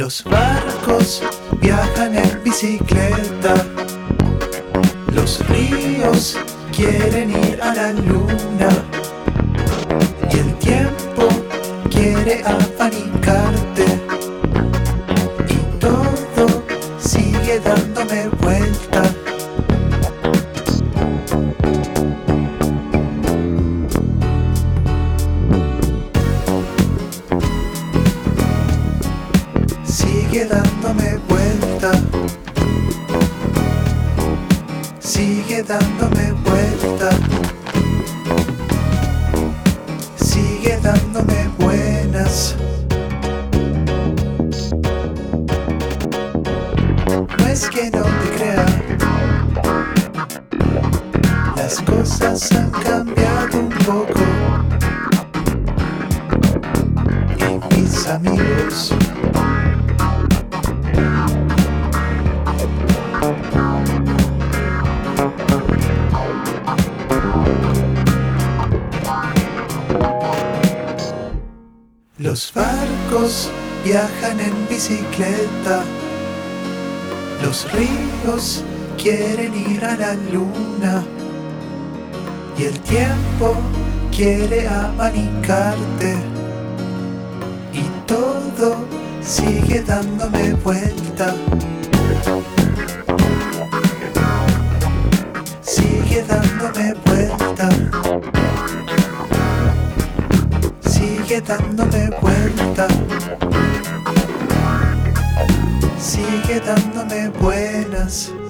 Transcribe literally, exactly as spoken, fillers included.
Los barcos viajan en bicicleta, los ríos quieren ir a la luna y el tiempo quiere abanicarte y todo sigue dándome vuelta. Sigue dándome vuelta, sigue dándome vuelta, sigue dándome buenas. No es que no te crea, las cosas han cambiado un poco y mis amigos Los barcos viajan en bicicleta, los ríos quieren ir a la luna y el tiempo quiere abanicarte y todo sigue dándome vuelta. Sigue dándome vuelta, sigue dándome vuelta, sigue dándome buenas.